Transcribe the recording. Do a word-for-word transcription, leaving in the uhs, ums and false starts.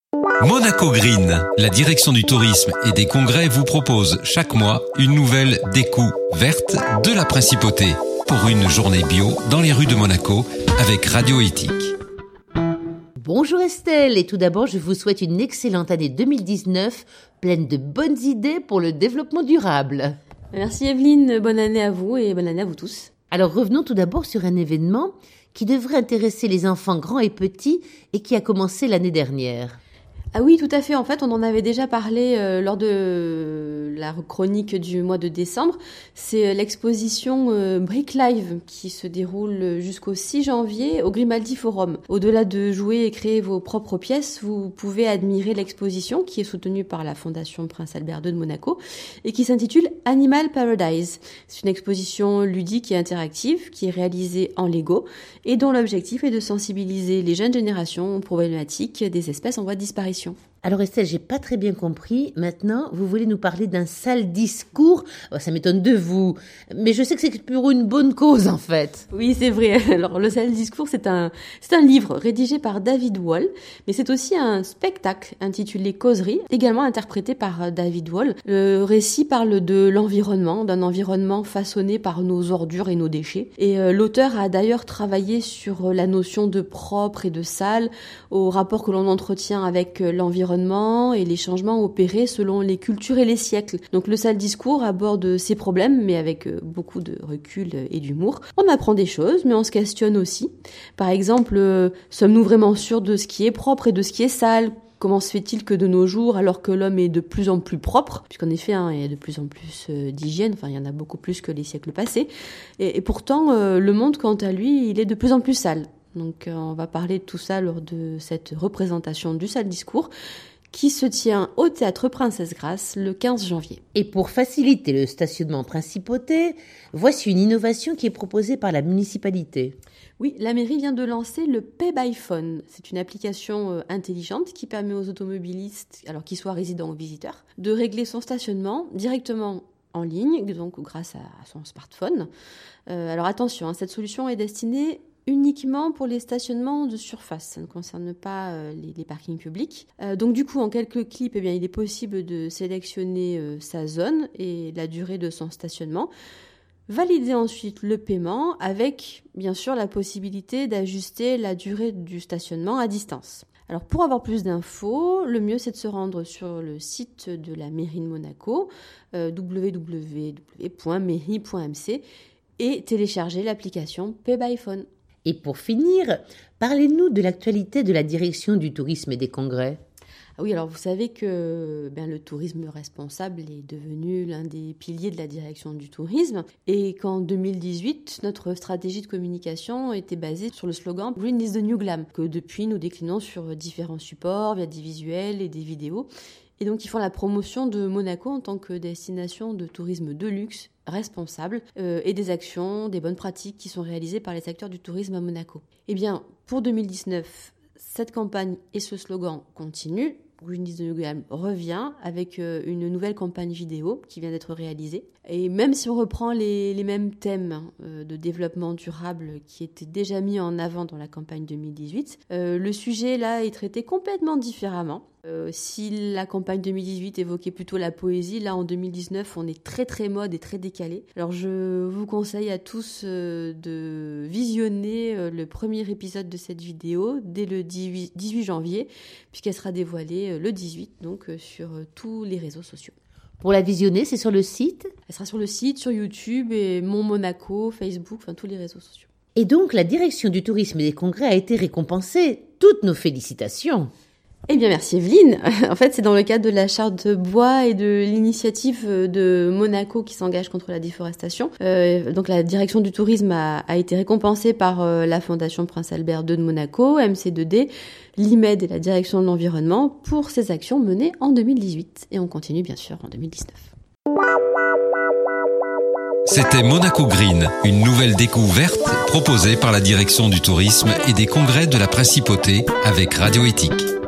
Monaco Green, la direction du tourisme et des congrès vous propose chaque mois une nouvelle découverte de la principauté pour une journée bio dans les rues de Monaco avec Radio Éthique. Bonjour Estelle, et tout d'abord je vous souhaite une excellente année deux mille dix-neuf, pleine de bonnes idées pour le développement durable. Merci Evelyne, bonne année à vous et bonne année à vous tous. Alors revenons tout d'abord sur un événement qui devrait intéresser les enfants grands et petits et qui a commencé l'année dernière. Ah oui, tout à fait. En fait, on en avait déjà parlé euh, lors de la chronique du mois de décembre. C'est l'exposition euh, Brick Live qui se déroule jusqu'au six janvier au Grimaldi Forum. Au-delà de jouer et créer vos propres pièces, vous pouvez admirer l'exposition qui est soutenue par la Fondation Prince Albert deux de Monaco et qui s'intitule Animal Paradise. C'est une exposition ludique et interactive qui est réalisée en Lego et dont l'objectif est de sensibiliser les jeunes générations aux problématiques des espèces en voie de disparition. Alors Estelle, j'ai pas très bien compris. Maintenant, vous voulez nous parler d'un sale discours. Oh, ça m'étonne de vous. Mais je sais que c'est pour une bonne cause, en fait. Oui, c'est vrai. Alors, le sale discours, c'est un, c'est un livre rédigé par David Wall. Mais c'est aussi un spectacle intitulé Causerie, également interprété par David Wall. Le récit parle de l'environnement, d'un environnement façonné par nos ordures et nos déchets. Et euh, l'auteur a d'ailleurs travaillé sur la notion de propre et de sale, au rapport que l'on entretient avec l'environnement et les changements opérés selon les cultures et les siècles. Donc le sale discours aborde ces problèmes, mais avec beaucoup de recul et d'humour. On apprend des choses, mais on se questionne aussi. Par exemple, euh, sommes-nous vraiment sûrs de ce qui est propre et de ce qui est sale ? Comment se fait-il que de nos jours, alors que l'homme est de plus en plus propre, puisqu'en effet, hein, il y a de plus en plus euh, d'hygiène, enfin il y en a beaucoup plus que les siècles passés, et, et pourtant euh, le monde, quant à lui, il est de plus en plus sale. Donc euh, on va parler de tout ça lors de cette représentation du sale discours qui se tient au Théâtre Princesse Grace le quinze janvier. Et pour faciliter le stationnement en principauté, voici une innovation qui est proposée par la municipalité. Oui, la mairie vient de lancer le Pay by Phone. C'est une application euh, intelligente qui permet aux automobilistes, alors qu'ils soient résidents ou visiteurs, de régler son stationnement directement en ligne, donc grâce à, à son smartphone. Euh, alors attention, hein, cette solution est destinée uniquement pour les stationnements de surface, ça ne concerne pas euh, les, les parkings publics. Euh, donc du coup, en quelques clics, eh bien, il est possible de sélectionner euh, sa zone et la durée de son stationnement, valider ensuite le paiement avec, bien sûr, la possibilité d'ajuster la durée du stationnement à distance. Alors pour avoir plus d'infos, le mieux c'est de se rendre sur le site de la mairie de Monaco, euh, w w w point mairie point m c, et télécharger l'application Pay by Phone. Et pour finir, parlez-nous de l'actualité de la direction du tourisme et des congrès. Ah oui, alors vous savez que ben, le tourisme responsable est devenu l'un des piliers de la direction du tourisme et qu'en deux mille dix-huit, notre stratégie de communication était basée sur le slogan « Green is the new glam » que depuis nous déclinons sur différents supports via des visuels et des vidéos. Et donc ils font la promotion de Monaco en tant que destination de tourisme de luxe responsable euh, et des actions, des bonnes pratiques qui sont réalisées par les acteurs du tourisme à Monaco. Eh bien, pour deux mille dix-neuf, cette campagne et ce slogan continuent. Green is the New Glam revient avec euh, une nouvelle campagne vidéo qui vient d'être réalisée. Et même si on reprend les, les mêmes thèmes euh, de développement durable qui étaient déjà mis en avant dans la campagne deux mille dix-huit, euh, le sujet là est traité complètement différemment. Euh, si la campagne deux mille dix-huit évoquait plutôt la poésie, là en deux mille dix-neuf on est très très mode et très décalé. Alors je vous conseille à tous euh, de visionner euh, le premier épisode de cette vidéo dès le dix-huit janvier, puisqu'elle sera dévoilée euh, le dix-huit, donc euh, sur euh, tous les réseaux sociaux. Pour la visionner, c'est sur le site ? Elle sera sur le site, sur YouTube et Mon Monaco, Facebook, enfin tous les réseaux sociaux. Et donc la direction du tourisme et des congrès a été récompensée. Toutes nos félicitations. Eh bien, merci Evelyne. En fait, c'est dans le cadre de la charte de bois et de l'initiative de Monaco qui s'engage contre la déforestation. Euh, donc, la direction du tourisme a, a été récompensée par euh, la Fondation Prince Albert deux de Monaco, M C deux D, l'I M E D et la direction de l'environnement pour ces actions menées en deux mille dix-huit. Et on continue, bien sûr, en deux mille dix-neuf. C'était Monaco Green, une nouvelle découverte proposée par la direction du tourisme et des congrès de la principauté avec Radio Éthique.